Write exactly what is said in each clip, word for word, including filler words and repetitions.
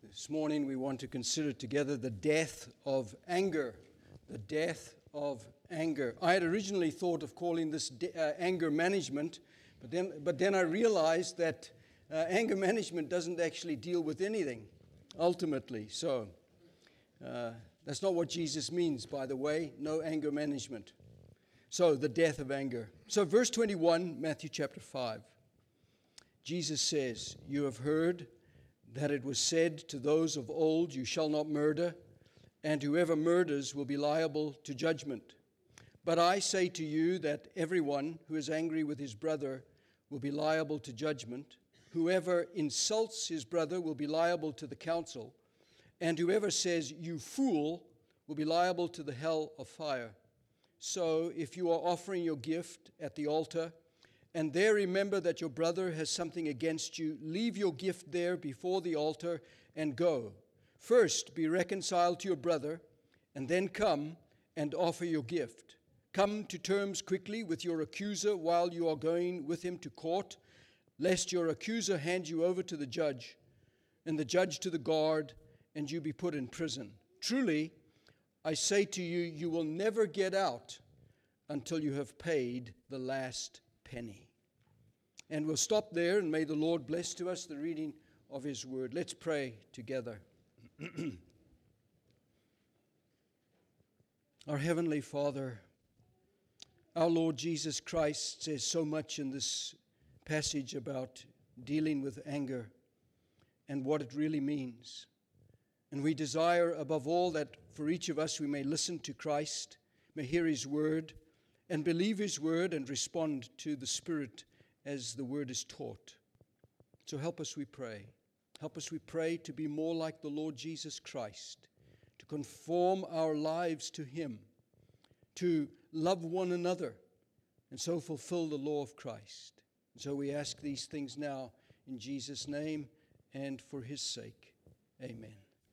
This morning we want to consider together the death of anger. The death of anger. I had originally thought of calling this de- uh, anger management, but then, but then I realized that uh, anger management doesn't actually deal with anything, ultimately. So uh, that's not what Jesus means, by the way. No anger management. So the death of anger. So verse twenty-one, Matthew chapter five. Jesus says, "You have heard that it was said to those of old, 'You shall not murder,' and whoever murders will be liable to judgment. But I say to you that everyone who is angry with his brother will be liable to judgment. Whoever insults his brother will be liable to the council, and whoever says, 'You fool,' will be liable to the hell of fire. So if you are offering your gift at the altar, and there remember that your brother has something against you, leave your gift there before the altar and go. First be reconciled to your brother, and then come and offer your gift. Come to terms quickly with your accuser while you are going with him to court, lest your accuser hand you over to the judge, and the judge to the guard, and you be put in prison. Truly, I say to you, you will never get out until you have paid the last penny." And we'll stop there, and may the Lord bless to us the reading of His Word. Let's pray together. Our Heavenly Father, our Lord Jesus Christ says so much in this passage about dealing with anger and what it really means. And we desire above all that for each of us we may listen to Christ, may hear His Word, and believe His Word and respond to the Spirit as the Word is taught. So help us, we pray. Help us, we pray, to be more like the Lord Jesus Christ, to conform our lives to Him, to love one another, and so fulfill the law of Christ. And so we ask these things now in Jesus' name and for His sake. Amen.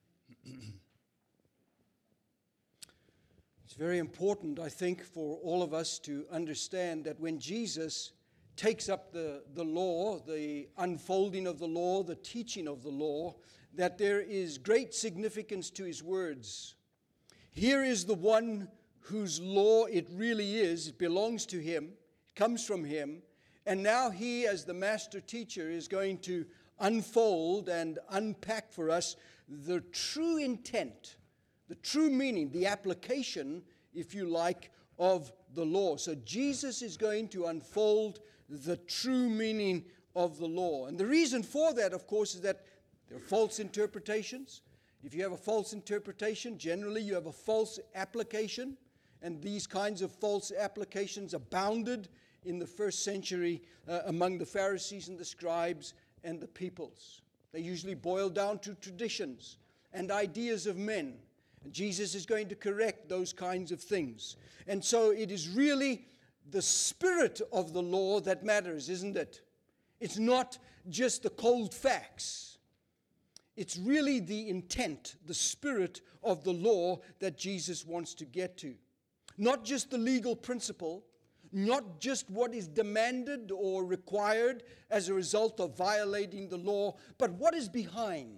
It's very important, I think, for all of us to understand that when Jesus takes up the, the law, the unfolding of the law, the teaching of the law, that there is great significance to His words. Here is the one whose law it really is. It belongs to Him. It comes from Him. And now He, as the master teacher, is going to unfold and unpack for us the true intent, the true meaning, the application, if you like, of the law. So Jesus is going to unfold the true meaning of the law. And the reason for that, of course, is that there are false interpretations. If you have a false interpretation, generally you have a false application. And these kinds of false applications abounded in the first century uh, among the Pharisees and the scribes and the peoples. They usually boil down to traditions and ideas of men. And Jesus is going to correct those kinds of things. And so it is really the spirit of the law that matters, isn't it? It's not just the cold facts. It's really the intent, the spirit of the law that Jesus wants to get to. Not just the legal principle, not just what is demanded or required as a result of violating the law, but what is behind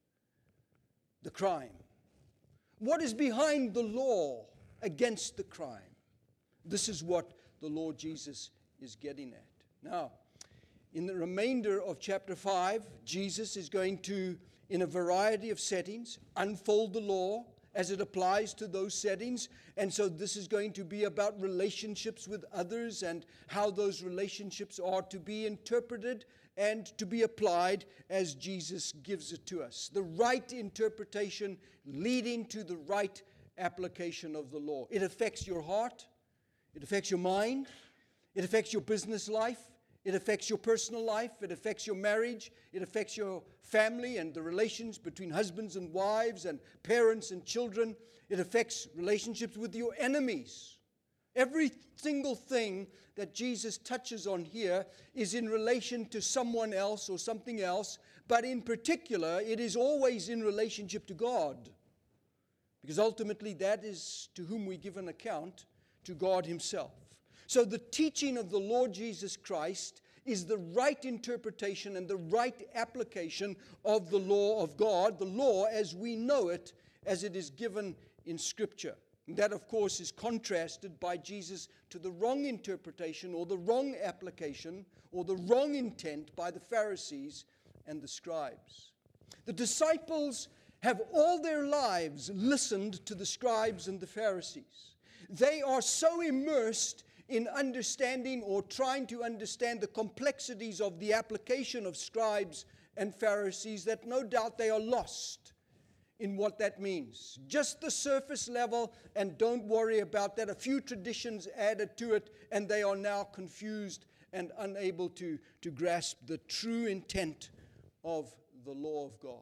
the crime. What is behind the law against the crime? This is what the Lord Jesus is getting at. Now, in the remainder of chapter five, Jesus is going to, in a variety of settings, unfold the law as it applies to those settings. And so this is going to be about relationships with others and how those relationships are to be interpreted and to be applied as Jesus gives it to us. The right interpretation leading to the right application of the law. It affects your heart. It affects your mind. It affects your business life. It affects your personal life. It affects your marriage. It affects your family and the relations between husbands and wives and parents and children. It affects relationships with your enemies. Every single thing that Jesus touches on here is in relation to someone else or something else, but in particular, it is always in relationship to God. Because ultimately, that is to whom we give an account, to God Himself. So the teaching of the Lord Jesus Christ is the right interpretation and the right application of the law of God, the law as we know it, as it is given in Scripture. And that, of course, is contrasted by Jesus to the wrong interpretation or the wrong application or the wrong intent by the Pharisees and the scribes. The disciples have all their lives listened to the scribes and the Pharisees. They are so immersed in understanding or trying to understand the complexities of the application of scribes and Pharisees that no doubt they are lost in what that means. Just the surface level, and don't worry about that. A few traditions added to it, and they are now confused and unable to, to grasp the true intent of the law of God.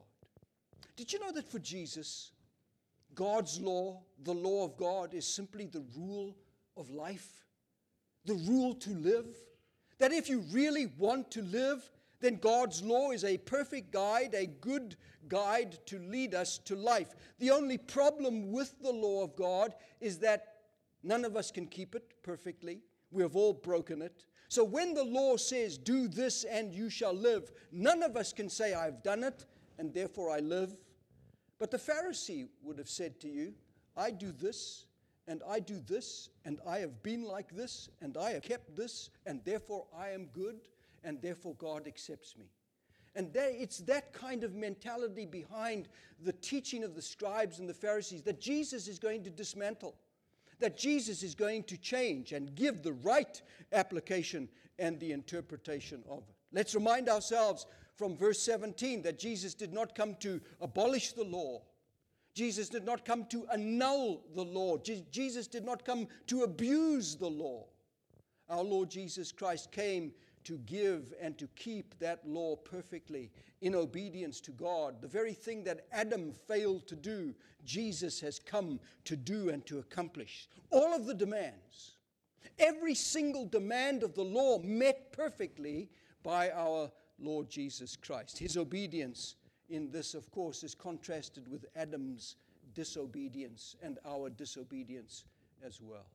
Did you know that for Jesus, God's law, the law of God, is simply the rule of life? The rule to live? That if you really want to live, then God's law is a perfect guide, a good guide to lead us to life. The only problem with the law of God is that none of us can keep it perfectly. We have all broken it. So when the law says, do this and you shall live, none of us can say, I've done it and therefore I live. But the Pharisee would have said to you, I do this and I do this and I have been like this and I have kept this and therefore I am good. And therefore God accepts me. And there, it's that kind of mentality behind the teaching of the scribes and the Pharisees that Jesus is going to dismantle, that Jesus is going to change and give the right application and the interpretation of it. Let's remind ourselves from verse seventeen that Jesus did not come to abolish the law. Jesus did not come to annul the law. Je- Jesus did not come to abuse the law. Our Lord Jesus Christ came to give and to keep that law perfectly in obedience to God. The very thing that Adam failed to do, Jesus has come to do and to accomplish. All of the demands, every single demand of the law met perfectly by our Lord Jesus Christ. His obedience in this, of course, is contrasted with Adam's disobedience and our disobedience as well.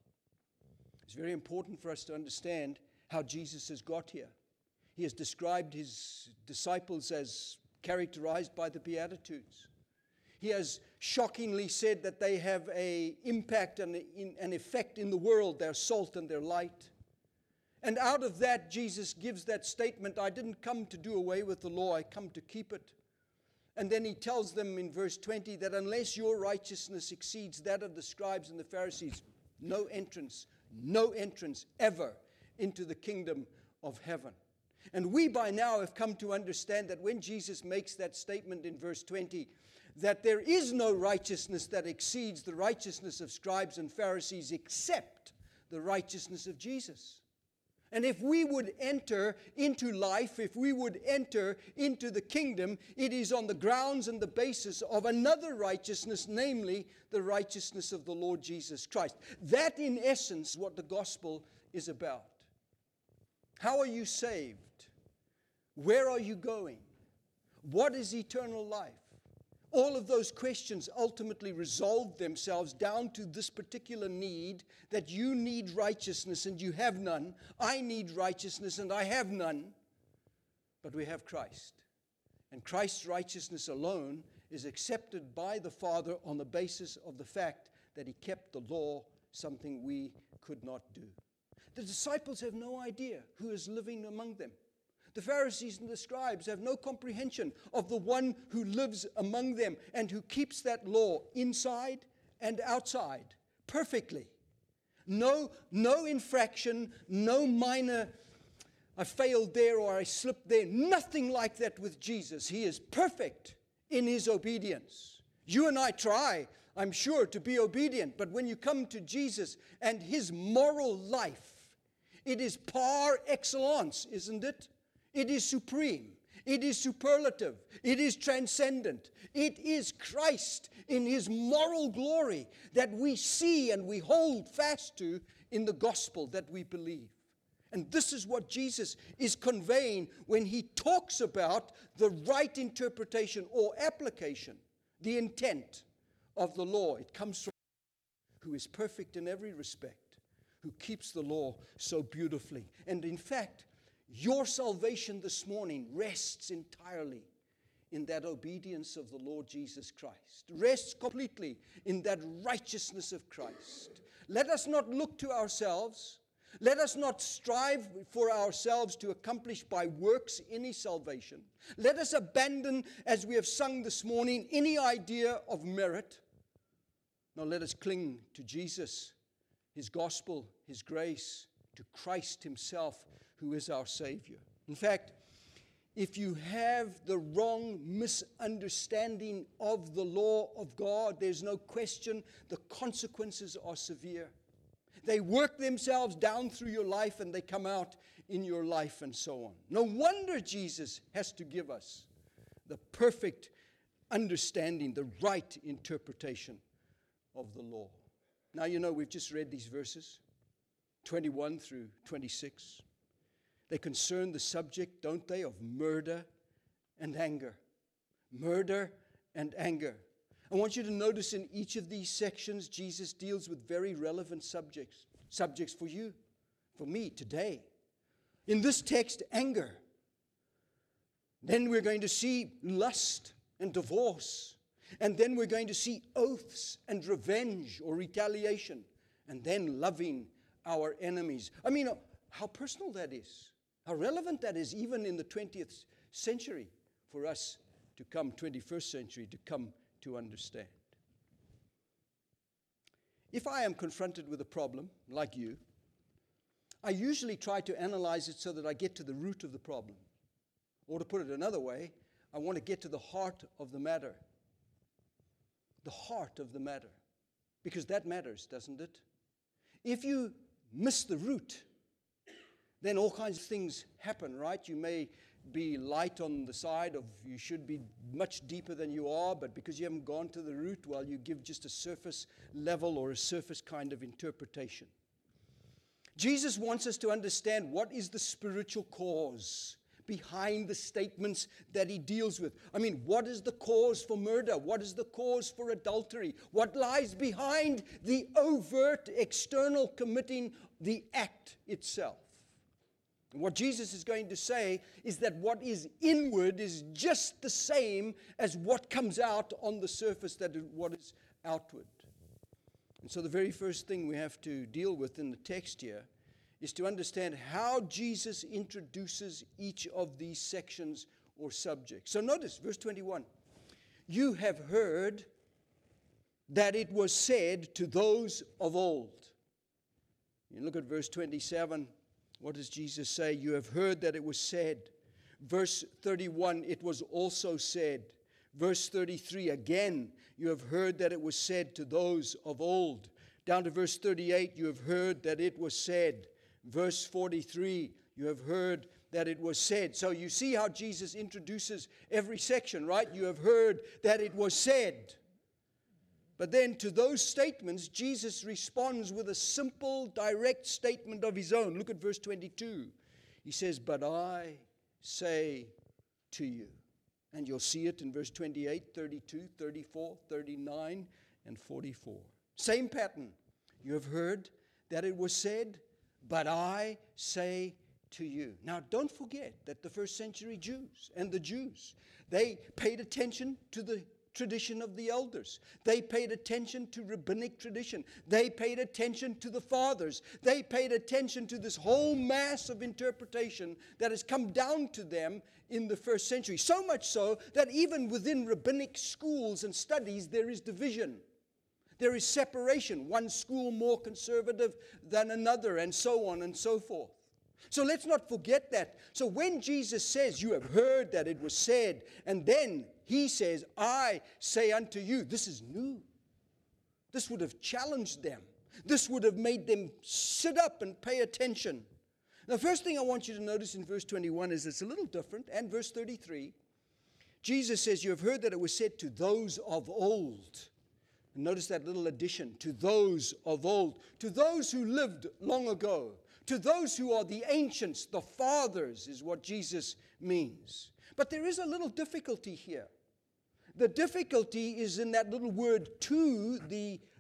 It's very important for us to understand how Jesus has got here. He has described his disciples as characterized by the Beatitudes. He has shockingly said that they have an impact and an effect in the world. They're salt and they're light. And out of that, Jesus gives that statement, I didn't come to do away with the law, I come to keep it. And then he tells them in verse twenty that unless your righteousness exceeds that of the scribes and the Pharisees, no entrance, no entrance ever into the kingdom of heaven. And we by now have come to understand that when Jesus makes that statement in verse twenty, that there is no righteousness that exceeds the righteousness of scribes and Pharisees except the righteousness of Jesus. And if we would enter into life, if we would enter into the kingdom, it is on the grounds and the basis of another righteousness, namely the righteousness of the Lord Jesus Christ. That in essence is what the gospel is about. How are you saved? Where are you going? What is eternal life? All of those questions ultimately resolve themselves down to this particular need, that you need righteousness and you have none. I need righteousness and I have none. But we have Christ. And Christ's righteousness alone is accepted by the Father on the basis of the fact that he kept the law, something we could not do. The disciples have no idea who is living among them. The Pharisees and the scribes have no comprehension of the one who lives among them and who keeps that law inside and outside perfectly. No, no infraction, no minor, I failed there or I slipped there. Nothing like that with Jesus. He is perfect in his obedience. You and I try, I'm sure, to be obedient, but when you come to Jesus and his moral life, it is par excellence, isn't it? It is supreme. It is superlative. It is transcendent. It is Christ in his moral glory that we see and we hold fast to in the gospel that we believe. And this is what Jesus is conveying when he talks about the right interpretation or application, the intent of the law. It comes from who is perfect in every respect, who keeps the law so beautifully. And in fact, your salvation this morning rests entirely in that obedience of the Lord Jesus Christ. Rests completely in that righteousness of Christ. Let us not look to ourselves. Let us not strive for ourselves to accomplish by works any salvation. Let us abandon, as we have sung this morning, any idea of merit. No, let us cling to Jesus, His gospel, His grace, to Christ Himself, who is our Savior. In fact, if you have the wrong misunderstanding of the law of God, there's no question the consequences are severe. They work themselves down through your life and they come out in your life and so on. No wonder Jesus has to give us the perfect understanding, the right interpretation of the law. Now, you know, we've just read these verses, twenty-one through twenty-six. They concern the subject, don't they, of murder and anger. Murder and anger. I want you to notice in each of these sections, Jesus deals with very relevant subjects. Subjects for you, for me, today. In this text, anger. Then we're going to see lust and divorce. And then we're going to see oaths and revenge or retaliation. And then loving our enemies. I mean, how personal that is. How relevant that is even in the twentieth century for us to come, twenty-first century, to come to understand. If I am confronted with a problem, like you, I usually try to analyze it so that I get to the root of the problem. Or to put it another way, I want to get to the heart of the matter. The heart of the matter. Because that matters, doesn't it? If you miss the root, then all kinds of things happen, right? You may be light on the side of you should be much deeper than you are, but because you haven't gone to the root, well, you give just a surface level or a surface kind of interpretation. Jesus wants us to understand what is the spiritual cause behind the statements that He deals with. I mean, what is the cause for murder? What is the cause for adultery? What lies behind the overt external committing the act itself? And what Jesus is going to say is that what is inward is just the same as what comes out on the surface, that is what is outward. And so the very first thing we have to deal with in the text here is to understand how Jesus introduces each of these sections or subjects. So notice verse twenty-one. You have heard that it was said to those of old. You look at verse twenty-seven. What does Jesus say? You have heard that it was said. Verse thirty-one, it was also said. Verse thirty-three, again, you have heard that it was said to those of old. Down to verse thirty-eight, you have heard that it was said. Verse forty-three, you have heard that it was said. So you see how Jesus introduces every section, right? You have heard that it was said. But then to those statements, Jesus responds with a simple, direct statement of His own. Look at verse twenty-two. He says, but I say to you. And you'll see it in verse twenty-eight, thirty-two, thirty-four, thirty-nine, and forty-four. Same pattern. You have heard that it was said, but I say to you. Now, don't forget that the first century Jews and the Jews, they paid attention to the tradition of the elders. They paid attention to rabbinic tradition. They paid attention to the fathers. They paid attention to this whole mass of interpretation that has come down to them in the first century. So much so that even within rabbinic schools and studies there is division. There is separation. One school more conservative than another, and so on and so forth. So let's not forget that. So when Jesus says, you have heard that it was said, and then He says, I say unto you, this is new. This would have challenged them. This would have made them sit up and pay attention. The first thing I want you to notice in verse twenty-one is it's a little different, and verse thirty-three. Jesus says, you have heard that it was said to those of old. And notice that little addition, to those of old, to those who lived long ago. To those who are the ancients, the fathers, is what Jesus means. But there is a little difficulty here. The difficulty is in that little word to, the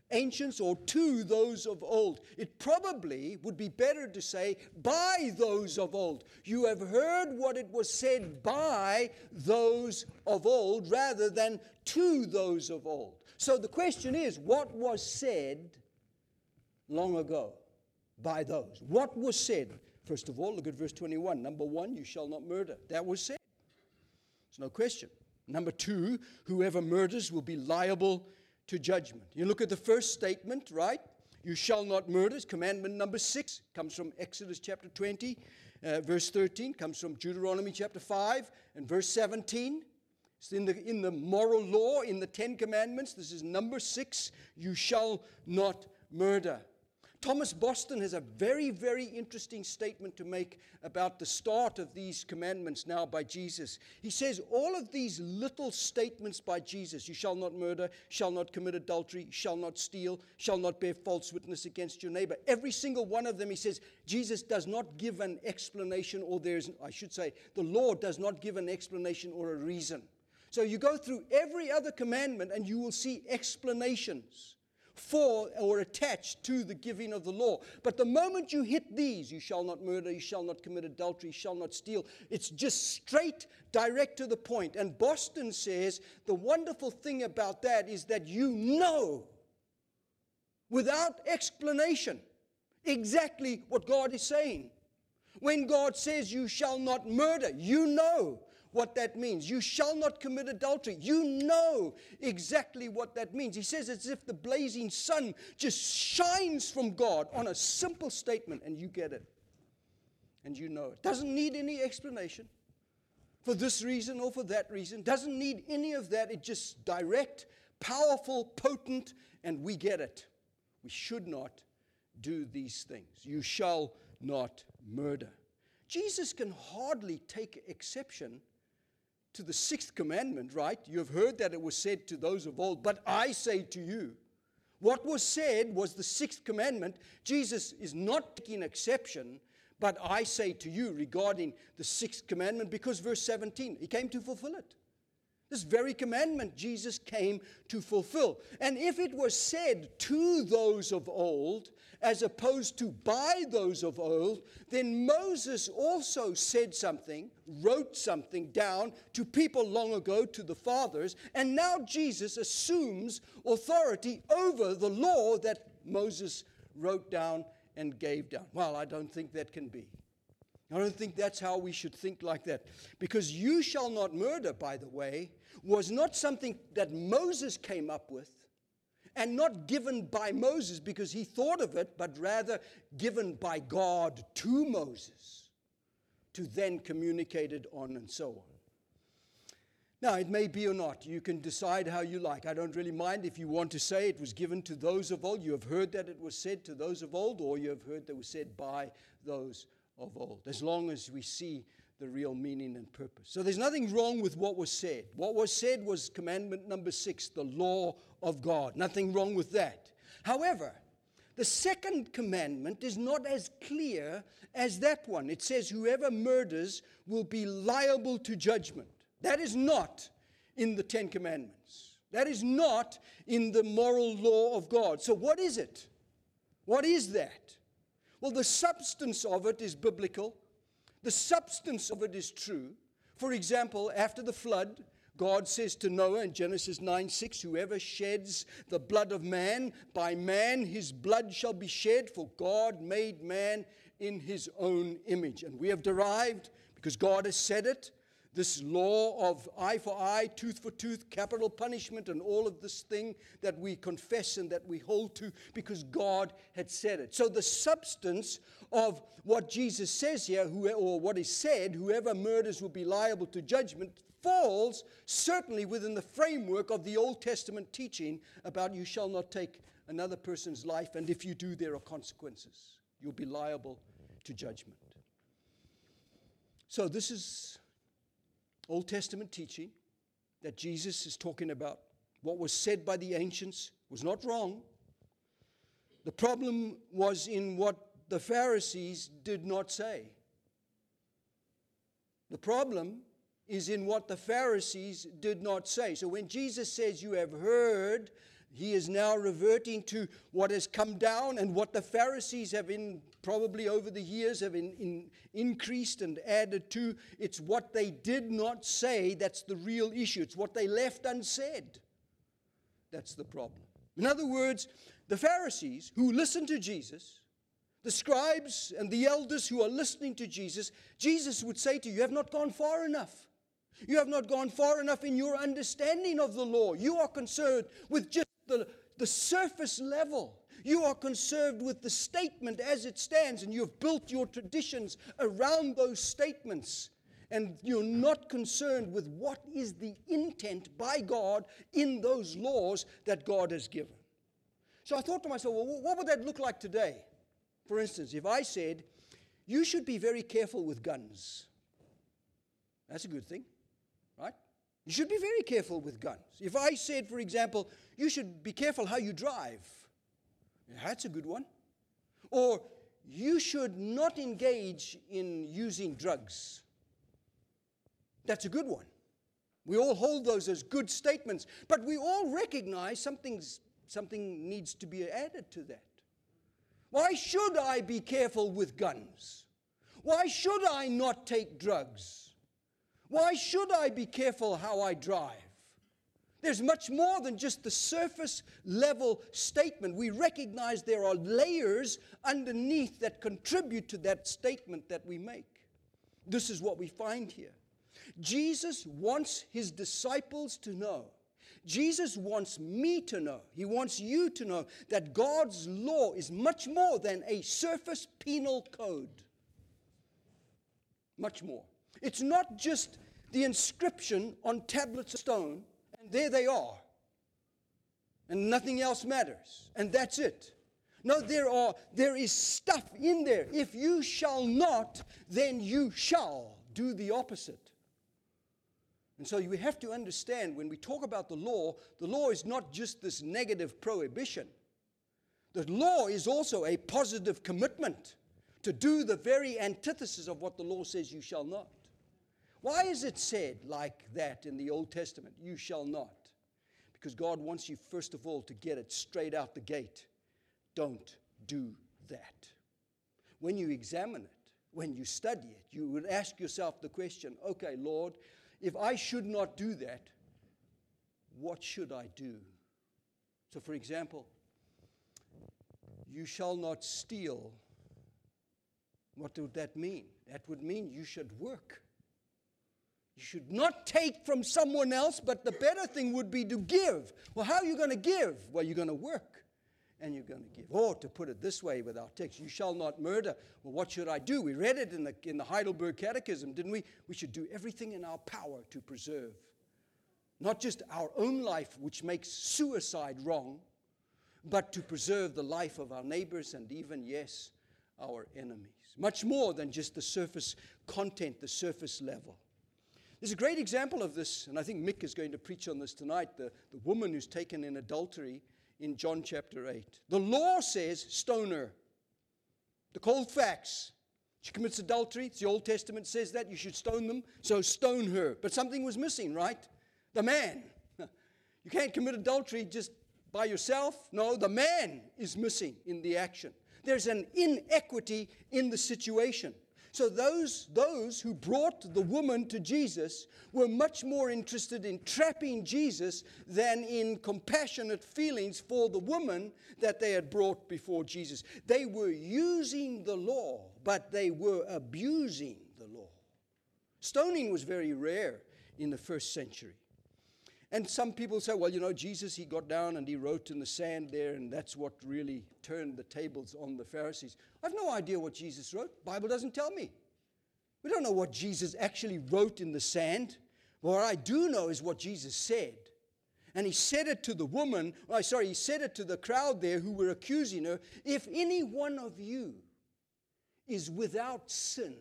ancients or to those of old. It probably would be better to say by those of old. You have heard what it was said by those of old rather than to those of old. So the question is, what was said long ago by those? What was said? First of all, look at verse twenty-one. Number one, you shall not murder. That was said. There's no question. Number two, whoever murders will be liable to judgment. You look at the first statement, right? You shall not murder. Commandment number six comes from Exodus chapter twenty, uh, verse thirteen, comes from Deuteronomy chapter five and verse seventeen. It's in the, in the moral law, in the Ten Commandments. This is number six. You shall not murder. Thomas Boston has a very, very interesting statement to make about the start of these commandments now by Jesus. He says all of these little statements by Jesus, you shall not murder, shall not commit adultery, shall not steal, shall not bear false witness against your neighbor. Every single one of them, he says, Jesus does not give an explanation, or there's, I should say, the law does not give an explanation or a reason. So you go through every other commandment and you will see explanations for or attached to the giving of the law. But the moment you hit these, you shall not murder, you shall not commit adultery, you shall not steal, it's just straight, direct to the point. And Boston says the wonderful thing about that is that you know, without explanation, exactly what God is saying. When God says you shall not murder, you know what that means. You shall not commit adultery. You know exactly what that means. He says it's as if the blazing sun just shines from God on a simple statement, and you get it. And you know it. Doesn't need any explanation for this reason or for that reason. Doesn't need any of that. It's just direct, powerful, potent, and we get it. We should not do these things. You shall not murder. Jesus can hardly take exception to the sixth commandment, right? You have heard that it was said to those of old, but I say to you. What was said was the sixth commandment. Jesus is not taking exception, but I say to you regarding the sixth commandment, because verse seventeen, he came to fulfill it. This very commandment Jesus came to fulfill. And if it was said to those of old, as opposed to by those of old, then Moses also said something, wrote something down to people long ago, to the fathers, and now Jesus assumes authority over the law that Moses wrote down and gave down. Well, I don't think that can be. I don't think that's how we should think like that. Because you shall not murder, by the way, was not something that Moses came up with, and not given by Moses because he thought of it, but rather given by God to Moses to then communicate it on and so on. Now, it may be or not. You can decide how you like. I don't really mind if you want to say it was given to those of old. You have heard that it was said to those of old, or you have heard that it was said by those of old, as long as we see the real meaning and purpose. So there's nothing wrong with what was said. What was said was commandment number six, the law of God. Nothing wrong with that. However, the second commandment is not as clear as that one. It says whoever murders will be liable to judgment. That is not in the Ten Commandments. That is not in the moral law of God. So what is it? What is that? Well, the substance of it is biblical. The substance of it is true. For example, after the flood, God says to Noah in Genesis nine six, whoever sheds the blood of man, by man his blood shall be shed, for God made man in his own image. And we have derived, because God has said it, this law of eye for eye, tooth for tooth, capital punishment, and all of this thing that we confess and that we hold to because God had said it. So the substance of what Jesus says here, who, or what is said, whoever murders will be liable to judgment, falls certainly within the framework of the Old Testament teaching about you shall not take another person's life, and if you do, there are consequences. You'll be liable to judgment. So this is Old Testament teaching that Jesus is talking about. What was said by the ancients was not wrong. The problem was in what the Pharisees did not say. The problem is in what the Pharisees did not say. So when Jesus says, you have heard He is now reverting to what has come down and what the Pharisees have in probably over the years have in, in, increased and added to. It's what they did not say that's the real issue. It's what they left unsaid. That's the problem. In other words, the Pharisees who listened to Jesus, the scribes and the elders who are listening to Jesus, Jesus would say to you, you have not gone far enough. You have not gone far enough in your understanding of the law. You are concerned with just the, the surface level. You are concerned with the statement as it stands, and you have built your traditions around those statements. And you're not concerned with what is the intent by God in those laws that God has given. So I thought to myself, well, what would that look like today? For instance, if I said, you should be very careful with guns. That's a good thing, right? You should be very careful with guns. If I said, for example, you should be careful how you drive. That's a good one. Or you should not engage in using drugs. That's a good one. We all hold those as good statements, but we all recognize something's, something needs to be added to that. Why should I be careful with guns? Why should I not take drugs? Why should I be careful how I drive? There's much more than just the surface level statement. We recognize there are layers underneath that contribute to that statement that we make. This is what we find here. Jesus wants his disciples to know. Jesus wants me to know. He wants you to know that God's law is much more than a surface penal code. Much more. It's not just the inscription on tablets of stone, and there they are. And nothing else matters. And that's it. No, there are there is stuff in there. If you shall not, then you shall do the opposite. And so we have to understand when we talk about the law, the law is not just this negative prohibition. The law is also a positive commitment to do the very antithesis of what the law says you shall not. Why is it said like that in the Old Testament, you shall not? Because God wants you, first of all, to get it straight out the gate. Don't do that. When you examine it, when you study it, you would ask yourself the question, okay, Lord, if I should not do that, what should I do? So, for example, you shall not steal. What would that mean? That would mean you should work. You should not take from someone else, but the better thing would be to give. Well, how are you going to give? Well, you're going to work and you're going to give. Or to put it this way with our text, you shall not murder. Well, what should I do? We read it in the, in the Heidelberg Catechism, didn't we? We should do everything in our power to preserve not just our own life, which makes suicide wrong, but to preserve the life of our neighbors and even, yes, our enemies. Much more than just the surface content, the surface level. There's a great example of this, and I think Mick is going to preach on this tonight, the, the woman who's taken in adultery in John chapter eight. The law says, stone her. The cold facts. She commits adultery. The Old Testament says that. You should stone them, so stone her. But something was missing, right? The man. You can't commit adultery just by yourself. No, the man is missing in the action. There's an inequity in the situation. So those, those who brought the woman to Jesus were much more interested in trapping Jesus than in compassionate feelings for the woman that they had brought before Jesus. They were using the law, but they were abusing the law. Stoning was very rare in the first century. And some people say, well, you know, Jesus, he got down and he wrote in the sand there, and that's what really turned the tables on the Pharisees. I have no idea what Jesus wrote. The Bible doesn't tell me. We don't know what Jesus actually wrote in the sand. What I do know is what Jesus said. And he said it to the woman, oh, sorry, he said it to the crowd there who were accusing her. If any one of you is without sin,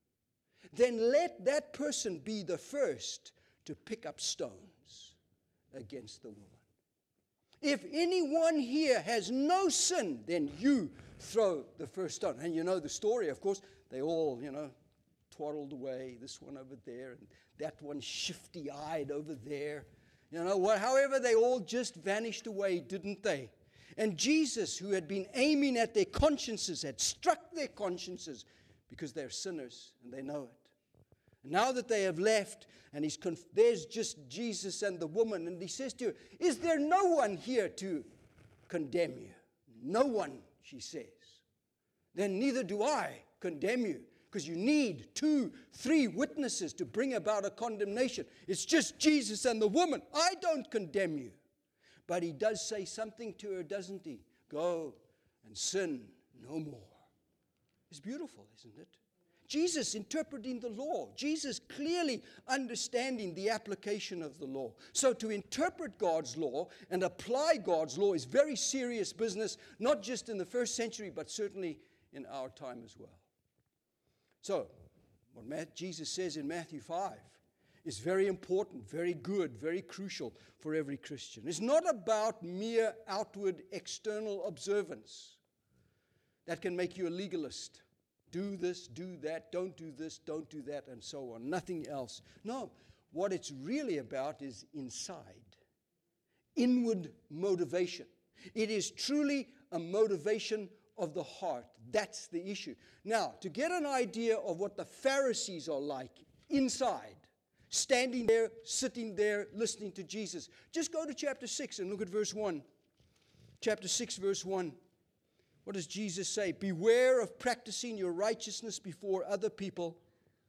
then let that person be the first to pick up stones against the woman. If anyone here has no sin, then you throw the first stone. And you know the story, of course. They all, you know, twaddled away, this one over there, and that one shifty-eyed over there. You know, what, however, they all just vanished away, didn't they? And Jesus, who had been aiming at their consciences, had struck their consciences because they're sinners and they know it. And now that they have left, and he's conf- there's just Jesus and the woman, and he says to her, is there no one here to condemn you? No one, she says. Then neither do I condemn you, because you need two, three witnesses to bring about a condemnation. It's just Jesus and the woman. I don't condemn you. But he does say something to her, doesn't he? Go and sin no more. It's beautiful, isn't it? Jesus interpreting the law. Jesus clearly understanding the application of the law. So to interpret God's law and apply God's law is very serious business, not just in the first century, but certainly in our time as well. So, what Jesus says in Matthew five is very important, very good, very crucial for every Christian. It's not about mere outward external observance that can make you a legalist. Do this, do that, don't do this, don't do that, and so on. Nothing else. No, what it's really about is inside. Inward motivation. It is truly a motivation of the heart. That's the issue. Now, to get an idea of what the Pharisees are like inside, standing there, sitting there, listening to Jesus, just go to chapter six and look at verse one. Chapter six, verse one. What does Jesus say? Beware of practicing your righteousness before other people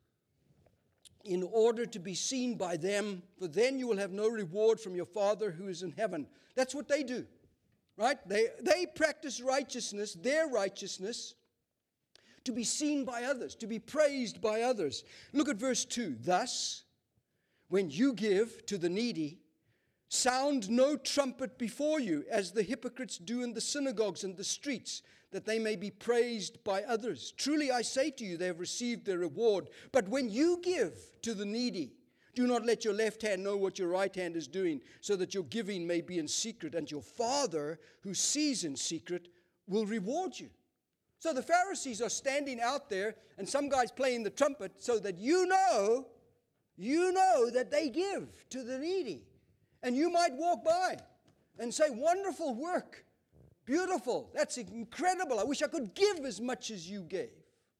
in order to be seen by them, for then you will have no reward from your Father who is in heaven. That's what they do, right? They, they practice righteousness, their righteousness, to be seen by others, to be praised by others. Look at verse two. Thus, when you give to the needy, sound no trumpet before you, as the hypocrites do in the synagogues and the streets, that they may be praised by others. Truly I say to you, they have received their reward. But when you give to the needy, do not let your left hand know what your right hand is doing, so that your giving may be in secret, and your Father who sees in secret will reward you. So the Pharisees are standing out there, and some guy's playing the trumpet, so that you know, you know that they give to the needy. And you might walk by and say, wonderful work, beautiful, that's incredible. I wish I could give as much as you gave.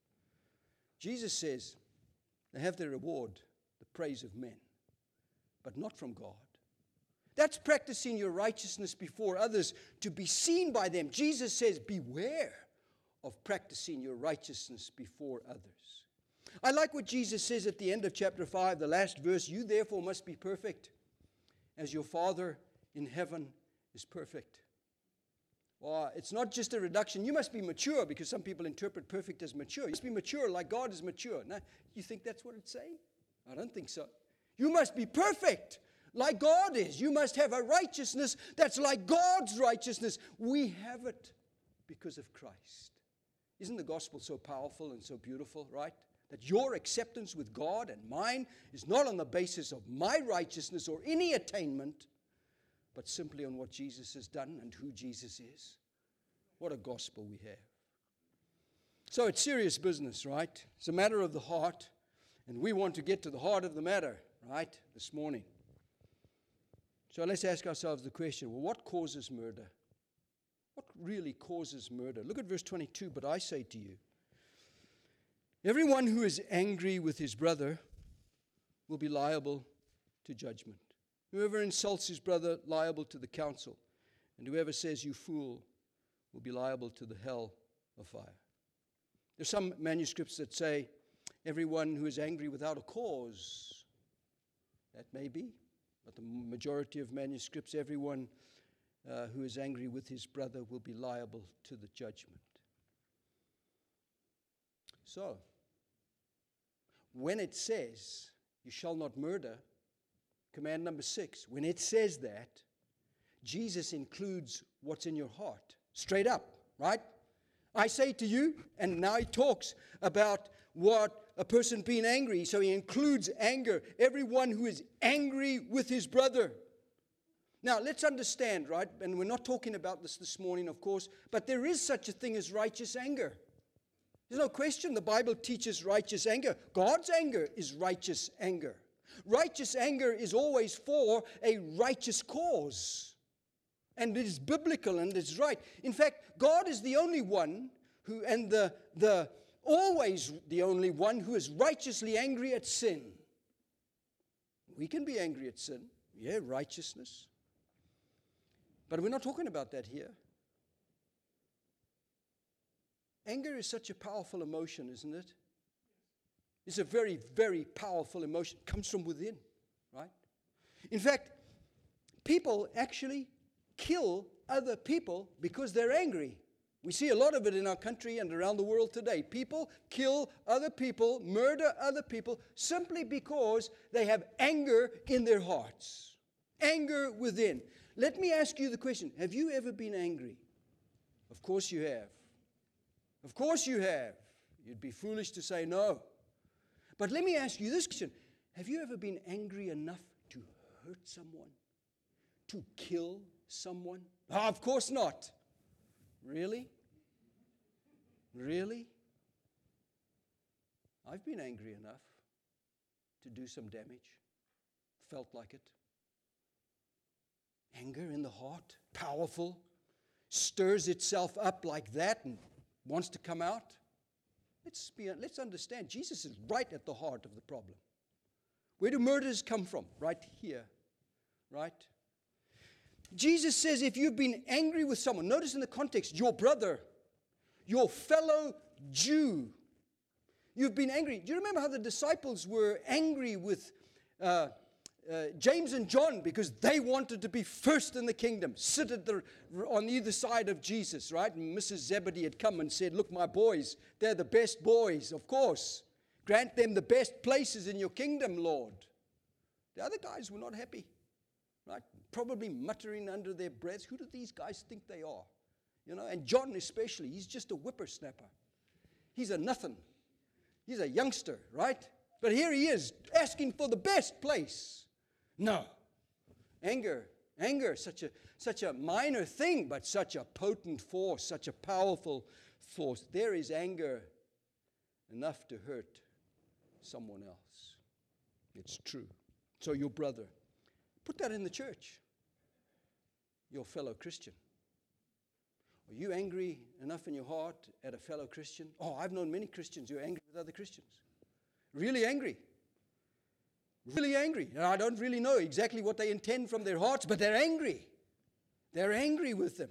Jesus says they have their reward, the praise of men, but not from God. That's practicing your righteousness before others to be seen by them. Jesus says, beware of practicing your righteousness before others. I like what Jesus says at the end of chapter five, the last verse, you therefore must be perfect, as your Father in heaven is perfect. Well, it's not just a reduction. You must be mature, because some people interpret perfect as mature. You must be mature like God is mature. Now, you think that's what it's saying? I don't think so. You must be perfect like God is. You must have a righteousness that's like God's righteousness. We have it because of Christ. Isn't the gospel so powerful and so beautiful, right? That your acceptance with God and mine is not on the basis of my righteousness or any attainment, but simply on what Jesus has done and who Jesus is. What a gospel we have. So it's serious business, right? It's a matter of the heart, and we want to get to the heart of the matter, right, this morning. So let's ask ourselves the question, well, what causes murder? What really causes murder? Look at verse twenty-two, but I say to you, everyone who is angry with his brother will be liable to judgment. Whoever insults his brother, liable to the council. And whoever says, you fool, will be liable to the hell of fire. There's some manuscripts that say, everyone who is angry without a cause. That may be, but the majority of manuscripts, everyone uh, who is angry with his brother will be liable to the judgment. So, when it says, you shall not murder, command number six, when it says that, Jesus includes what's in your heart. Straight up, right? I say to you, and now he talks about what a person being angry, so he includes anger. Everyone who is angry with his brother. Now, let's understand, right? And we're not talking about this this morning, of course, but there is such a thing as righteous anger. There's no question the Bible teaches righteous anger. God's anger is righteous anger. Righteous anger is always for a righteous cause. And it is biblical and it's right. In fact, God is the only one who, and the, the always the only one who is righteously angry at sin. We can be angry at sin. Yeah, righteousness. But we're not talking about that here. Anger is such a powerful emotion, isn't it? It's a very, very powerful emotion. It comes from within, right? In fact, people actually kill other people because they're angry. We see a lot of it in our country and around the world today. People kill other people, murder other people, simply because they have anger in their hearts. Anger within. Let me ask you the question, have you ever been angry? Of course you have. Of course you have. You'd be foolish to say no. But let me ask you this question. Have you ever been angry enough to hurt someone? To kill someone? Oh, of course not. Really? Really? I've been angry enough to do some damage. Felt like it. Anger in the heart, powerful, stirs itself up like that and wants to come out. Let's be, let's understand, Jesus is right at the heart of the problem. Where do murders come from? Right here. Right? Jesus says if you've been angry with someone, notice in the context, your brother, your fellow Jew, you've been angry. Do you remember how the disciples were angry with uh, uh, James and John because they wanted to be first in the kingdom, sit at the, on either side of Jesus, right? And Missus Zebedee had come and said, look, my boys, they're the best boys, of course. Grant them the best places in your kingdom, Lord. The other guys were not happy. Right? Probably muttering under their breaths, who do these guys think they are? You know, and John especially, he's just a whippersnapper. He's a nothing. He's a youngster, right? But here he is, asking for the best place. No. Anger, anger, such a, such a minor thing, but such a potent force, such a powerful force. There is anger enough to hurt someone else. It's true. So your brother, put that in the church. Your fellow Christian. Are you angry enough in your heart at a fellow Christian? Oh, I've known many Christians who are angry with other Christians. Really angry. Really angry. And I don't really know exactly what they intend from their hearts, but they're angry. They're angry with them.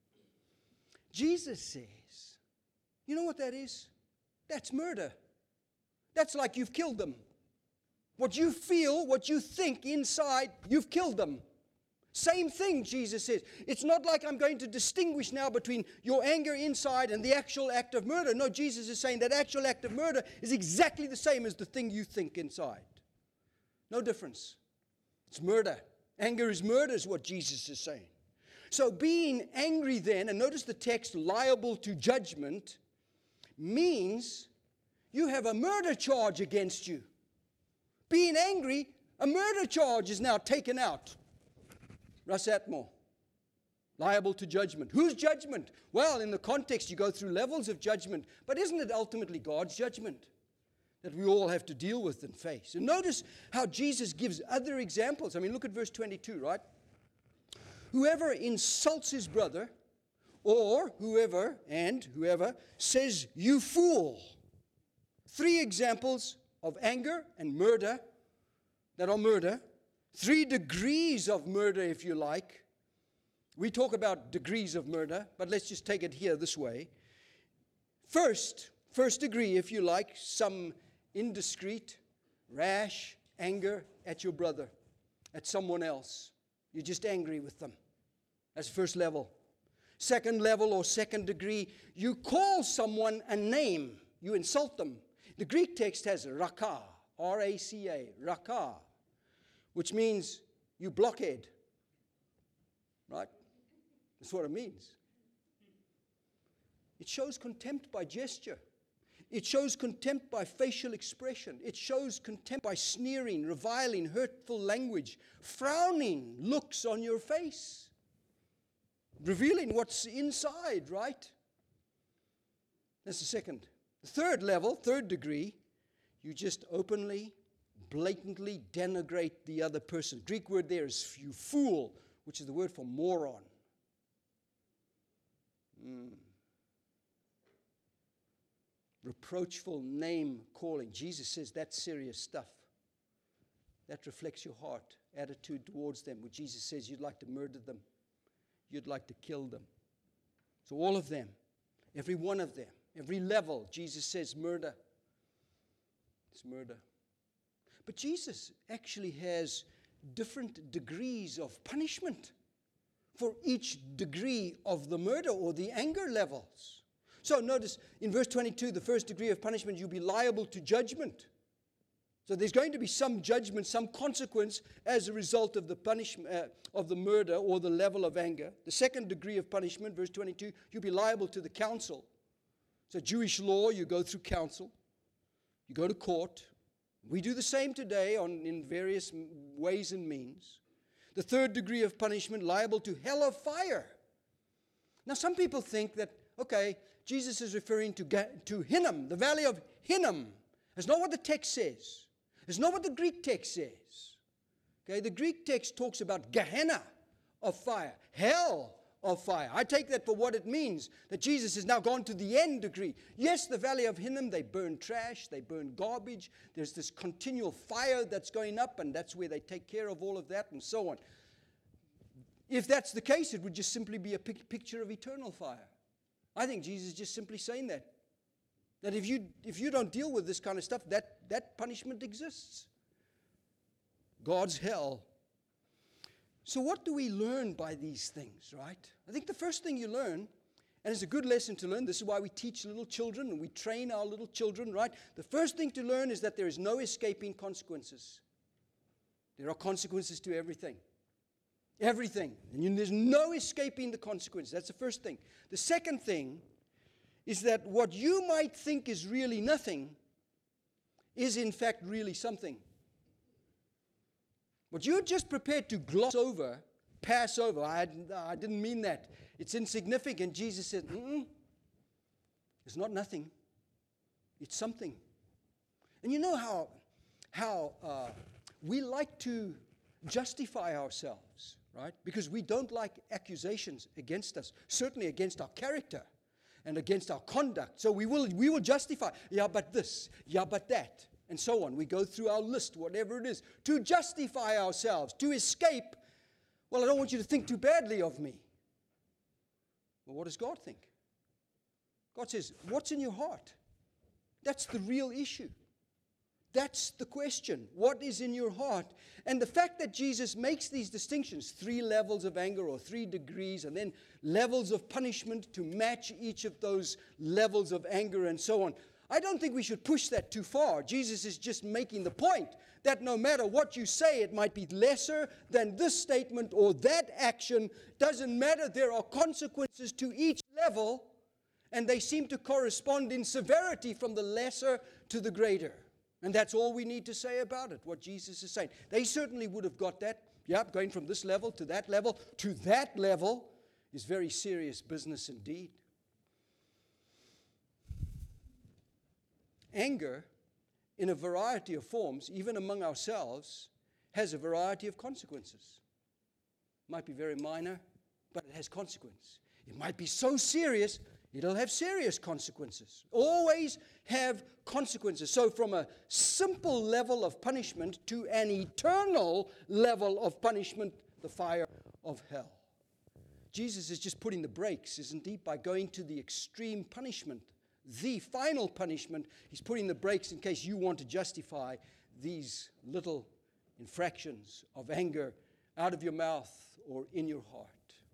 Jesus says, you know what that is? That's murder. That's like you've killed them. What you feel, what you think inside, you've killed them. Same thing, Jesus says. It's not like I'm going to distinguish now between your anger inside and the actual act of murder. No, Jesus is saying that actual act of murder is exactly the same as the thing you think inside. No difference. It's murder. Anger is murder is what Jesus is saying. So being angry then, and notice the text, liable to judgment, means you have a murder charge against you. Being angry, a murder charge is now taken out. Russ Atmore, liable to judgment. Whose judgment? Well, in the context, you go through levels of judgment, but isn't it ultimately God's judgment that we all have to deal with and face? And notice how Jesus gives other examples. I mean, look at verse twenty-two, right? Whoever insults his brother, or whoever, and whoever, says, you fool. Three examples of anger and murder that are murder. Three degrees of murder, if you like. We talk about degrees of murder, but let's just take it here this way. First, first degree, if you like, some indiscreet, rash anger at your brother, at someone else. You're just angry with them. That's first level. Second level or second degree, you call someone a name. You insult them. The Greek text has raka, R A C A, raka, which means you blockhead. Right? That's what it means. It shows contempt by gesture. It shows contempt by facial expression. It shows contempt by sneering, reviling, hurtful language, frowning looks on your face, revealing what's inside, right? That's the second. The third level, third degree, you just openly, blatantly denigrate the other person. Greek word there is you fool, which is the word for moron. Mm. Reproachful name calling. Jesus says that's serious stuff. That reflects your heart, attitude towards them. Where Jesus says you'd like to murder them. You'd like to kill them. So all of them, every one of them, every level, Jesus says murder. It's murder. But Jesus actually has different degrees of punishment for each degree of the murder or the anger levels. So notice in verse twenty-two, the first degree of punishment, you'll be liable to judgment. So there's going to be some judgment, some consequence as a result of the punishment uh, of the murder or the level of anger. The second degree of punishment, verse twenty-two, you'll be liable to the council. So Jewish law, you go through council, you go to court. We do the same today on, in various ways and means. The third degree of punishment, liable to hell of fire. Now some people think that, okay, Jesus is referring to, to Hinnom, the valley of Hinnom. That's not what the text says. It's not what the Greek text says. Okay, the Greek text talks about Gehenna of fire, hell of fire. I take that for what it means, that Jesus has now gone to the end degree. Yes, the valley of Hinnom, they burn trash, they burn garbage. There's this continual fire that's going up, and that's where they take care of all of that and so on. If that's the case, it would just simply be a pic- picture of eternal fire. I think Jesus is just simply saying that. That if you if you don't deal with this kind of stuff, that, that punishment exists. God's hell. So what do we learn by these things, right? I think the first thing you learn, and it's a good lesson to learn, this is why we teach little children and we train our little children, right? The first thing to learn is that there is no escaping consequences. There are consequences to everything. Everything. And you, there's no escaping the consequences. That's the first thing. The second thing is that what you might think is really nothing is in fact really something. What you're just prepared to gloss over, pass over, I, I didn't mean that. It's insignificant. Jesus said, Mm-mm. It's not nothing. It's something. And you know how, how uh, we like to justify ourselves, right? Because we don't like accusations against us, certainly against our character and against our conduct. So we will, we will justify, yeah, but this, yeah, but that, and so on. We go through our list, whatever it is, to justify ourselves, to escape. Well, I don't want you to think too badly of me. Well, what does God think? God says, what's in your heart? That's the real issue. That's the question. What is in your heart? And the fact that Jesus makes these distinctions, three levels of anger or three degrees, and then levels of punishment to match each of those levels of anger and so on, I don't think we should push that too far. Jesus is just making the point that no matter what you say, it might be lesser than this statement or that action. Doesn't matter. There are consequences to each level, and they seem to correspond in severity from the lesser to the greater. And that's all we need to say about it, what Jesus is saying. They certainly would have got that. Yep, going from this level to that level to that level is very serious business indeed. Anger, in a variety of forms, even among ourselves, has a variety of consequences. It might be very minor, but it has consequence. It might be so serious, it'll have serious consequences. Always have consequences. So from a simple level of punishment to an eternal level of punishment, the fire of hell. Jesus is just putting the brakes, isn't he, by going to the extreme punishment. The final punishment, he's putting the brakes in case you want to justify these little infractions of anger out of your mouth or in your heart.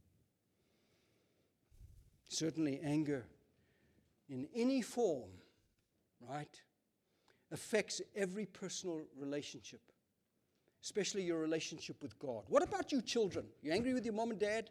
Certainly anger in any form, right, affects every personal relationship, especially your relationship with God. What about you children? You angry with your mom and dad?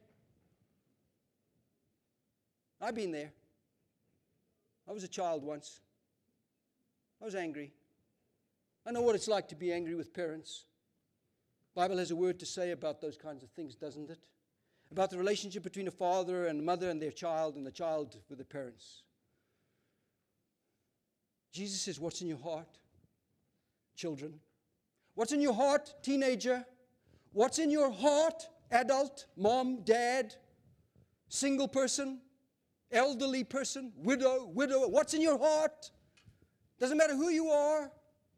I've been there. I was a child once. I was angry. I know what it's like to be angry with parents. The Bible has a word to say about those kinds of things, doesn't it? About the relationship between a father and a mother and their child, and the child with the parents. Jesus says, what's in your heart, children? What's in your heart, teenager? What's in your heart, adult, mom, dad, single person, elderly person, widow, widower? What's in your heart? Doesn't matter who you are.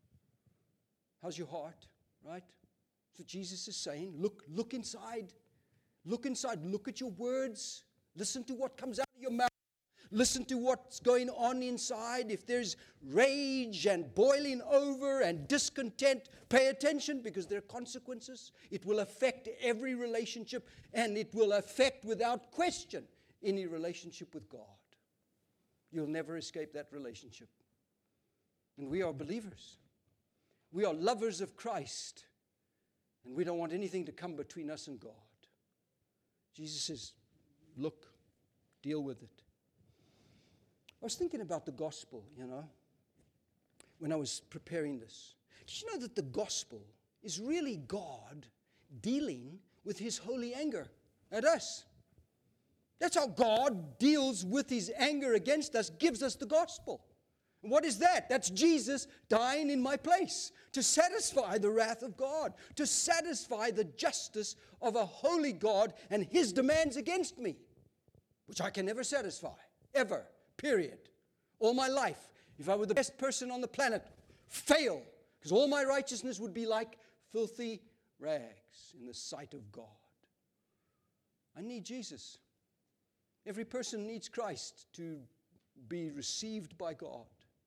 How's your heart, right? That's what Jesus is saying. Look, look inside. Look inside. Look at your words. Listen to what comes out of your mouth. Listen to what's going on inside. If there's rage and boiling over and discontent, pay attention, because there are consequences. It will affect every relationship, and it will affect, without question, any relationship with God. You'll never escape that relationship. And we are believers. We are lovers of Christ, and we don't want anything to come between us and God. Jesus says, look, deal with it. I was thinking about the gospel, you know, when I was preparing this. Did you know that the gospel is really God dealing with his holy anger at us? That's how God deals with his anger against us, gives us the gospel. And what is that? That's Jesus dying in my place to satisfy the wrath of God, to satisfy the justice of a holy God and his demands against me, which I can never satisfy, ever. Period. All my life, if I were the best person on the planet, fail, because all my righteousness would be like filthy rags in the sight of God. I need Jesus. Every person needs Christ to be received by God.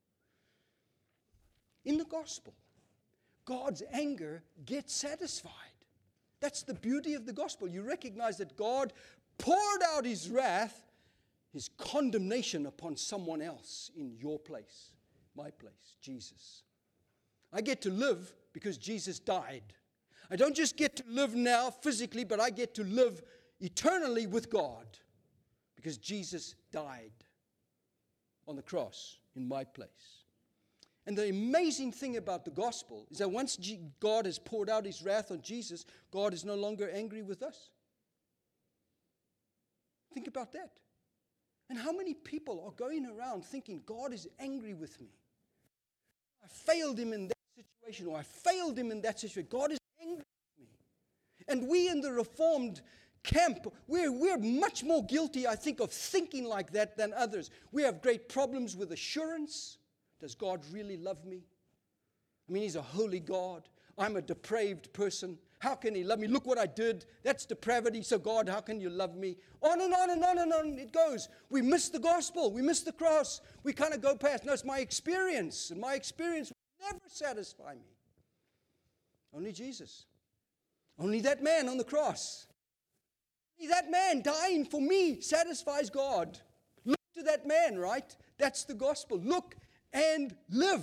In the gospel, God's anger gets satisfied. That's the beauty of the gospel. You recognize that God poured out his wrath, his condemnation upon someone else in your place, my place, Jesus. I get to live because Jesus died. I don't just get to live now physically, but I get to live eternally with God because Jesus died on the cross in my place. And the amazing thing about the gospel is that once God has poured out his wrath on Jesus, God is no longer angry with us. Think about that. And how many people are going around thinking God is angry with me? I failed him in that situation, or I failed him in that situation. God is angry with me. And we in the Reformed camp, we're, we're much more guilty, I think, of thinking like that than others. We have great problems with assurance. Does God really love me? I mean, he's a holy God. I'm a depraved person. How can he love me? Look what I did. That's depravity. So God, how can you love me? On and on and on and on it goes. We miss the gospel. We miss the cross. We kind of go past. No, it's my experience. And my experience will never satisfy me. Only Jesus. Only that man on the cross. Only that man dying for me satisfies God. Look to that man, right? That's the gospel. Look and live.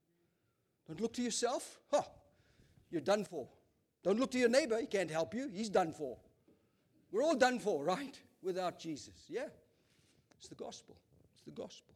Don't look to yourself. Huh. You're done for. Don't look to your neighbor. He can't help you. He's done for. We're all done for, right? Without Jesus. Yeah. It's the gospel. It's the gospel.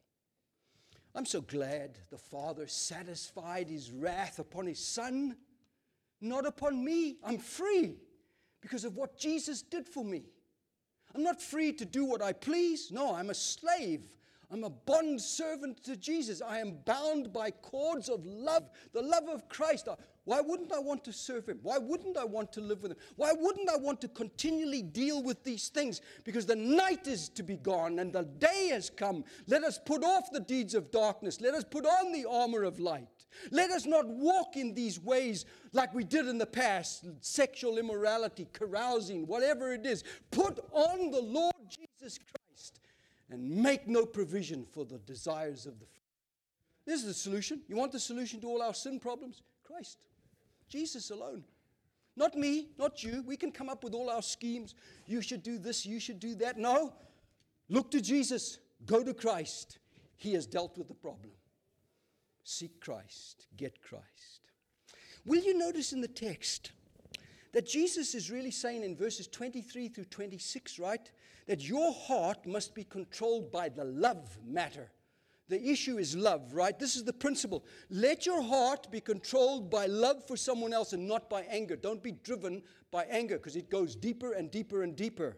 I'm so glad the Father satisfied his wrath upon his Son, not upon me. I'm free because of what Jesus did for me. I'm not free to do what I please. No, I'm a slave. I'm a bond servant to Jesus. I am bound by cords of love, the love of Christ. Why wouldn't I want to serve him? Why wouldn't I want to live with him? Why wouldn't I want to continually deal with these things? Because the night is to be gone and the day has come. Let us put off the deeds of darkness. Let us put on the armor of light. Let us not walk in these ways like we did in the past, sexual immorality, carousing, whatever it is. Put on the Lord Jesus Christ and make no provision for the desires of the flesh. This is the solution. You want the solution to all our sin problems? Christ. Jesus alone. Not me, not you. We can come up with all our schemes. You should do this, you should do that. No. Look to Jesus. Go to Christ. He has dealt with the problem. Seek Christ. Get Christ. Will you notice in the text that Jesus is really saying in verses twenty-three through twenty-six, right, that your heart must be controlled by the love matter. The issue is love, right? This is the principle. Let your heart be controlled by love for someone else and not by anger. Don't be driven by anger because it goes deeper and deeper and deeper.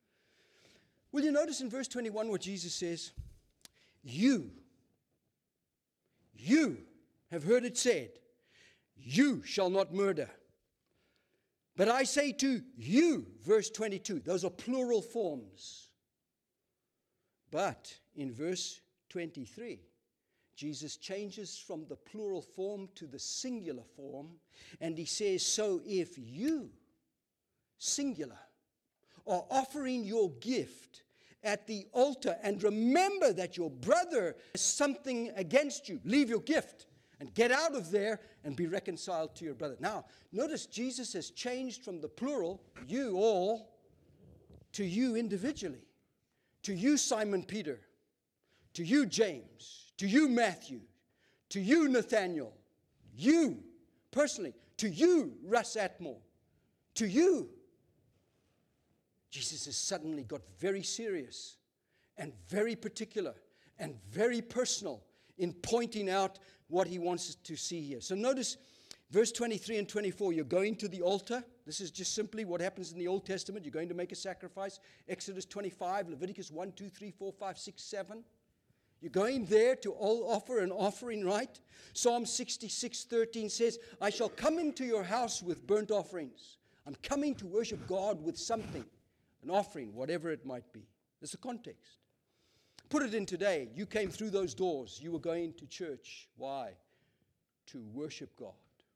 Will you notice in verse twenty-one what Jesus says? You, you have heard it said, you shall not murder. But I say to you, verse twenty-two, those are plural forms. But in verse twenty-three, Jesus changes from the plural form to the singular form, and he says, so if you, singular, are offering your gift at the altar, and remember that your brother has something against you, leave your gift and get out of there and be reconciled to your brother. Now, notice Jesus has changed from the plural, you all, to you individually. To you, Simon Peter. To you, James. To you, Matthew. To you, Nathaniel. You, personally. To you, Russ Atmore. To you. Jesus has suddenly got very serious and very particular and very personal in pointing out what he wants us to see here. So notice verse twenty-three and twenty-four, you're going to the altar. This is just simply what happens in the Old Testament. You're going to make a sacrifice. Exodus twenty-five, Leviticus one, two, three, four, five, six, seven. You're going there to all offer an offering, right? Psalm sixty-six, thirteen says, I shall come into your house with burnt offerings. I'm coming to worship God with something, an offering, whatever it might be. There's a context. Put it in today. You came through those doors. You were going to church. Why? To worship God.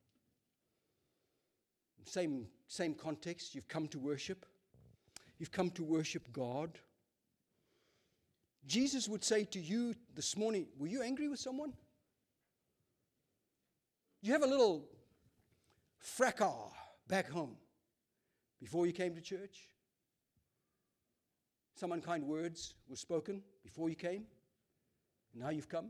Same, same context. You've come to worship. You've come to worship God. Jesus would say to you this morning, were you angry with someone? You have a little fracas back home before you came to church? Some unkind words were spoken before you came, and now you've come.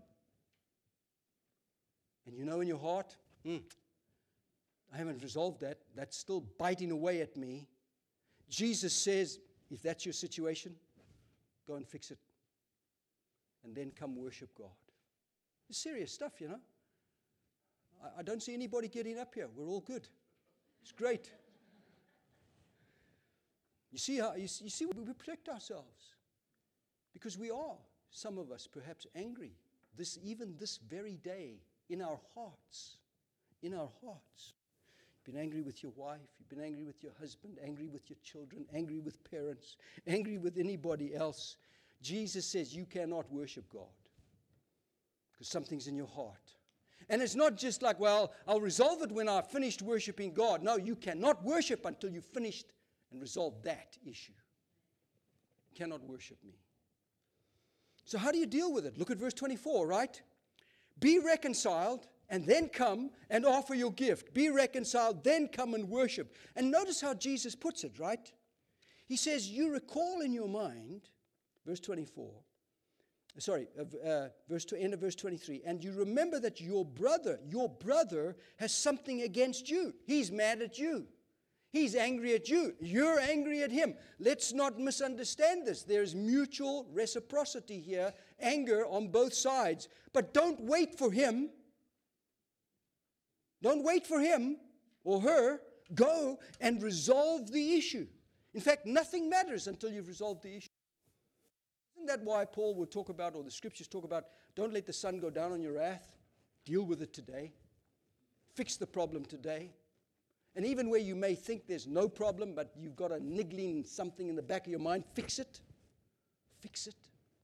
And you know in your heart, hmm, I haven't resolved that. That's still biting away at me. Jesus says, if that's your situation, go and fix it. And then come worship God. It's serious stuff, you know. I, I don't see anybody getting up here. We're all good. It's great. You see how you see, you see we protect ourselves because we are, some of us, perhaps angry. This even this very day in our hearts, in our hearts. You've been angry with your wife. You've been angry with your husband. Angry with your children. Angry with parents. Angry with anybody else. Jesus says you cannot worship God because something's in your heart. And it's not just like, well, I'll resolve it when I've finished worshiping God. No, you cannot worship until you've finished and resolved that issue. You cannot worship me. So how do you deal with it? Look at verse twenty-four, right? Be reconciled and then come and offer your gift. Be reconciled, then come and worship. And notice how Jesus puts it, right? He says, you recall in your mind, verse twenty-four, sorry, uh, verse end of verse twenty-three, and you remember that your brother, your brother has something against you. He's mad at you. He's angry at you. You're angry at him. Let's not misunderstand this. There's mutual reciprocity here, anger on both sides. But don't wait for him. Don't wait for him or her. Go and resolve the issue. In fact, nothing matters until you've resolved the issue. Isn't that why Paul would talk about, or the scriptures talk about, don't let the sun go down on your wrath. Deal with it today. Fix the problem today. And even where you may think there's no problem, but you've got a niggling something in the back of your mind, fix it. Fix it.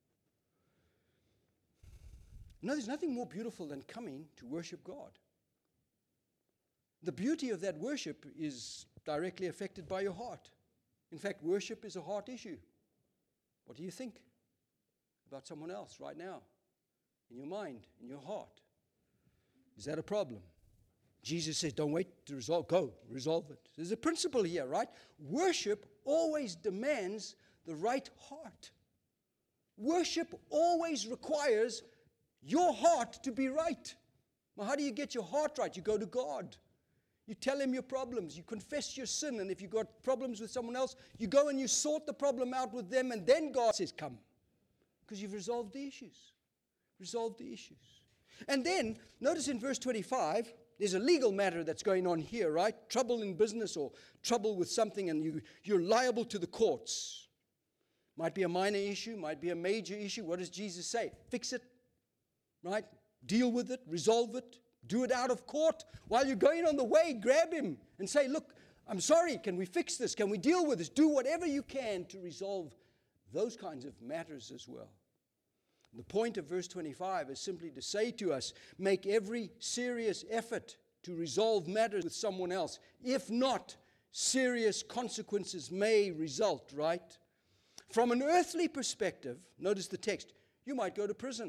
No, there's nothing more beautiful than coming to worship God. The beauty of that worship is directly affected by your heart. In fact, worship is a heart issue. What do you think about someone else right now? In your mind, in your heart? Is that a problem? Jesus says, don't wait to resolve, go, resolve it. There's a principle here, right? Worship always demands the right heart. Worship always requires your heart to be right. Well, how do you get your heart right? You go to God. You tell him your problems. You confess your sin. And if you've got problems with someone else, you go and you sort the problem out with them. And then God says, come. Because you've resolved the issues. Resolved the issues. And then, notice in verse twenty-five, there's a legal matter that's going on here, right? Trouble in business or trouble with something, and you, you're liable to the courts. Might be a minor issue, might be a major issue. What does Jesus say? Fix it, right? Deal with it, resolve it, Do it out of court. While you're going on the way, grab him and say, look, I'm sorry, can we fix this? Can we deal with this? Do whatever you can to resolve those kinds of matters as well. The point of verse twenty-five is simply to say to us, make every serious effort to resolve matters with someone else. If not, serious consequences may result, right? From an earthly perspective, notice the text, you might go to prison.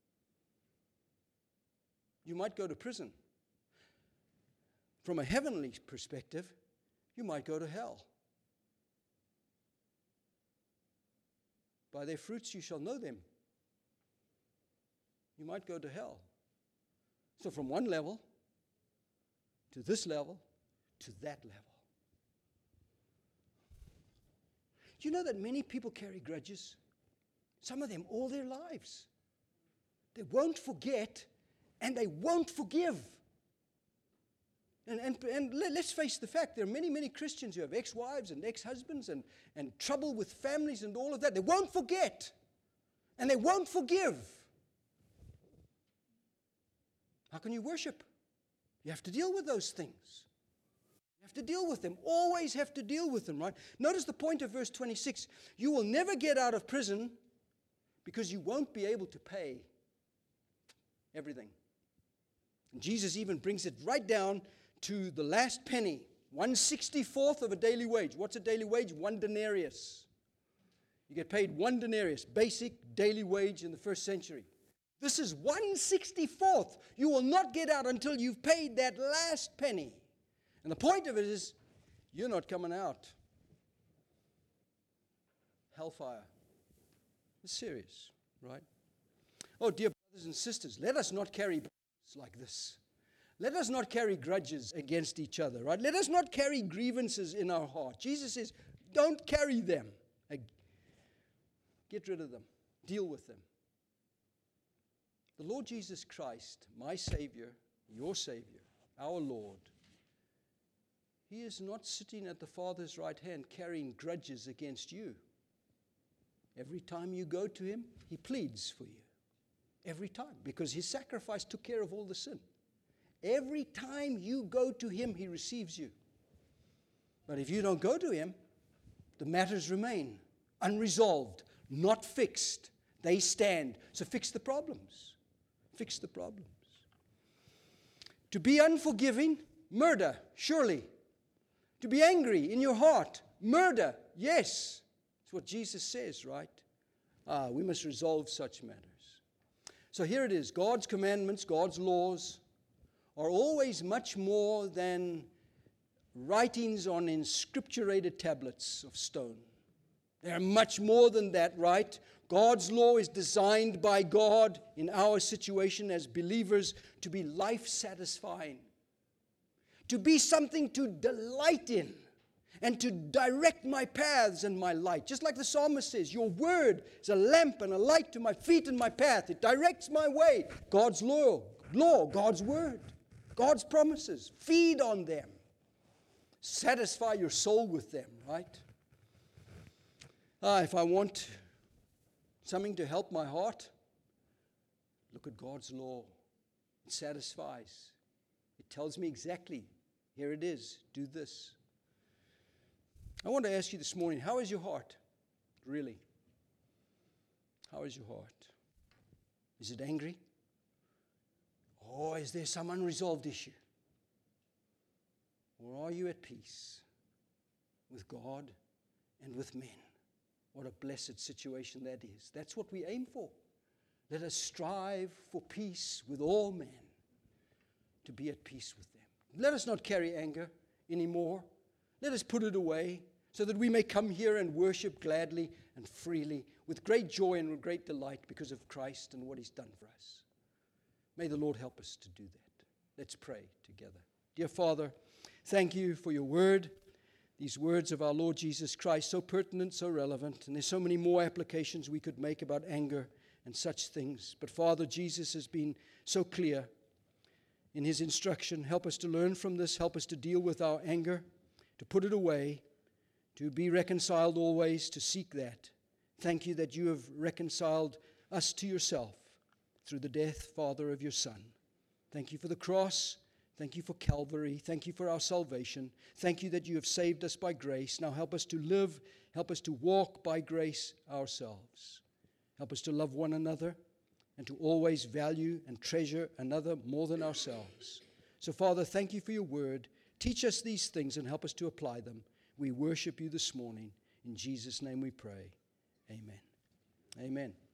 You might go to prison. From a heavenly perspective, you might go to hell. By their fruits you shall know them. You might go to hell. So from one level to this level to that level. Do you know that many people carry grudges? Some of them all their lives. They won't forget and they won't forgive. And, and, and let's face the fact, there are many, many Christians who have ex-wives and ex-husbands and, and trouble with families and all of that. They won't forget and they won't forgive. How can you worship? You have to deal with those things. You have to deal with them. Always have to deal with them, right? Notice the point of verse twenty-six. You will never get out of prison because you won't be able to pay everything. And Jesus even brings it right down to the last penny. one sixty-fourth of a daily wage. What's a daily wage? One denarius. You get paid one denarius, basic daily wage in the first century. This is one sixty-fourth. You will not get out until you've paid that last penny. And the point of it is, you're not coming out. Hellfire. It's serious, right? Oh, dear brothers and sisters, let us not carry burdens like this. Let us not carry grudges against each other, right? Let us not carry grievances in our heart. Jesus says, don't carry them. Get rid of them. Deal with them. The Lord Jesus Christ, my Savior, your Savior, our Lord, He is not sitting at the Father's right hand carrying grudges against you. Every time you go to Him, He pleads for you. Every time, because His sacrifice took care of all the sin. Every time you go to Him, He receives you. But if you don't go to Him, the matters remain unresolved, not fixed. They stand. So fix the problems. Fix the problems. To be unforgiving, murder, surely. To be angry in your heart, murder, yes. That's what Jesus says, right? Ah, we must resolve such matters. So here it is. God's commandments, God's laws are always much more than writings on inscripturated tablets of stone. They are much more than that, right? God's law is designed by God in our situation as believers to be life-satisfying, to be something to delight in, and to direct my paths and my light. Just like the psalmist says, your word is a lamp and a light to my feet and my path. It directs my way. God's law, law, God's word, God's promises. Feed on them. Satisfy your soul with them, right? Ah, if I want something to help my heart, look at God's law. It satisfies. It tells me exactly, here it is, do this. I want to ask you this morning, how is your heart? Really? How is your heart? Is it angry? Or is there some unresolved issue? Or are you at peace with God and with men? What a blessed situation that is. That's what we aim for. Let us strive for peace with all men, to be at peace with them. Let us not carry anger anymore. Let us put it away so that we may come here and worship gladly and freely with great joy and with great delight because of Christ and what He's done for us. May the Lord help us to do that. Let's pray together. Dear Father, thank you for your word. These words of our Lord Jesus Christ, so pertinent, so relevant, and there's so many more applications we could make about anger and such things. But Father, Jesus has been so clear in His instruction. Help us to learn from this. Help us to deal with our anger, to put it away, to be reconciled always, to seek that. Thank you that you have reconciled us to yourself through the death, Father, of your Son. Thank you for the cross. Thank you for Calvary. Thank you for our salvation. Thank you that you have saved us by grace. Now help us to live, help us to walk by grace ourselves. Help us to love one another and to always value and treasure another more than ourselves. So, Father, thank you for your word. Teach us these things and help us to apply them. We worship you this morning. In Jesus' name we pray. Amen. Amen.